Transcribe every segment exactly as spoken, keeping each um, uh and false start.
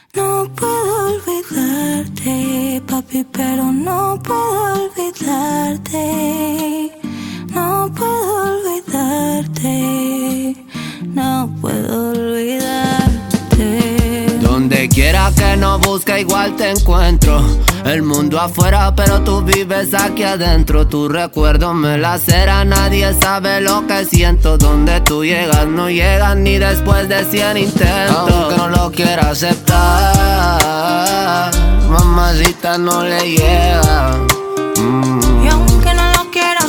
No puedo olvidarte, papi, pero no puedo olvidarte. No puedo olvidarte, no puedo olvidarte. Donde quiera que no busque igual te encuentro. El mundo afuera pero tú vives aquí adentro. Tu recuerdo me lacera, nadie sabe lo que siento. Donde tú llegas no llegas ni después de cien intentos. Aunque no lo quiera aceptar, mamacita, no le llega. mm. Y aunque no lo quiera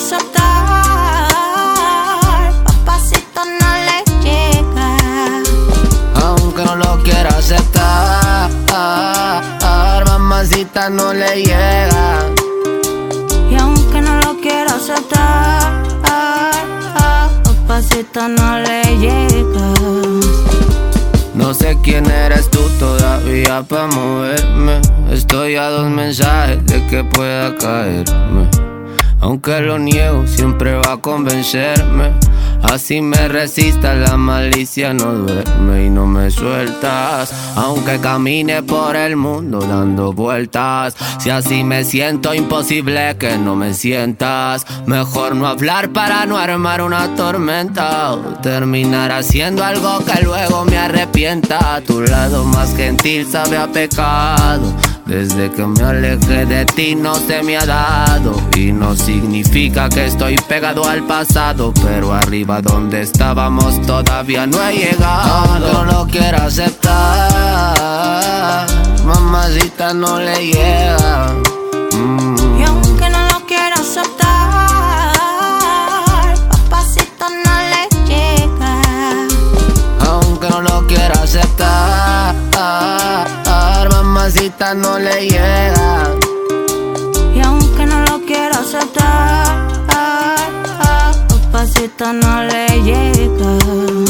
aceptar, papacito, no le llega. Aunque no lo quiera aceptar, mamacita, no le llega. Y aunque no lo quiera aceptar, papacito, no le llega. No sé quién eres tú todavía pa' moverme. Estoy a dos mensajes de que pueda caerme. Aunque lo niego, siempre va a convencerme. Así me resista, la malicia no duerme y no me sueltas. Aunque camine por el mundo dando vueltas, si así me siento, imposible que no me sientas. Mejor no hablar para no armar una tormenta, o terminar haciendo algo que luego me arrepienta. Tu lado más gentil sabe a pecado. Desde que me alejé de ti no se me ha dado. Y no significa que estoy pegado al pasado, pero arriba donde estábamos todavía no he llegado. Aunque no lo quiera aceptar, mamacita, no le llega. mm. Y aunque no lo quiera aceptar, papacito, no le llega. Aunque no lo quiera aceptar, mamacita, no le llega. Y aunque no lo quiera aceptar, papacito, no le llega.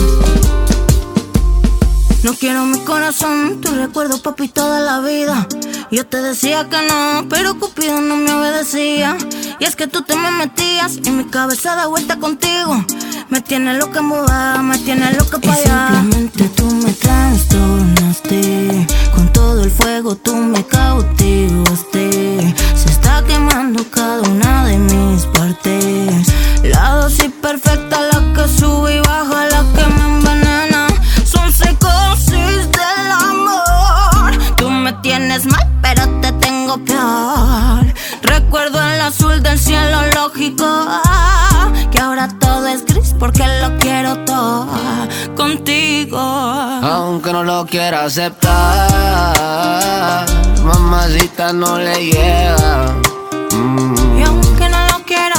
No quiero mi corazón, tu recuerdo, papi, toda la vida. Yo te decía que no, pero Cupido no me obedecía. Y es que tú te me metías y mi cabeza da vuelta contigo. Me tienes loca embobada, me tienes loca pa' allá. Simplemente tú me trastornaste. Con todo el fuego tú me cautivaste. Se está quemando cada una de mis partes. La dosis perfecta, la que sube y baja, la que me envenena. Son psicosis del amor. Tú me tienes mal, pero te tengo peor. Recuerdo el azul del cielo, lógico, que ahora todo es gris porque lo quiero todo contigo. Aunque no lo quiera aceptar, mamacita, no le llega. mm. Y aunque no lo quiera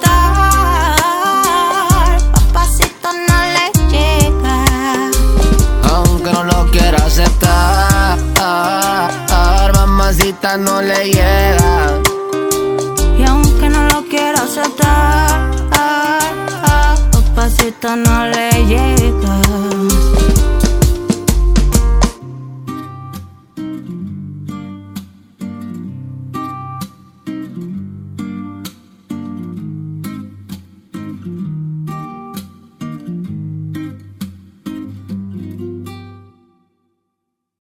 aceptar, papacito, no le llega. Aunque no lo quiera aceptar, mamacita, no le llega. Y aunque no lo quiera aceptar, papacito, no le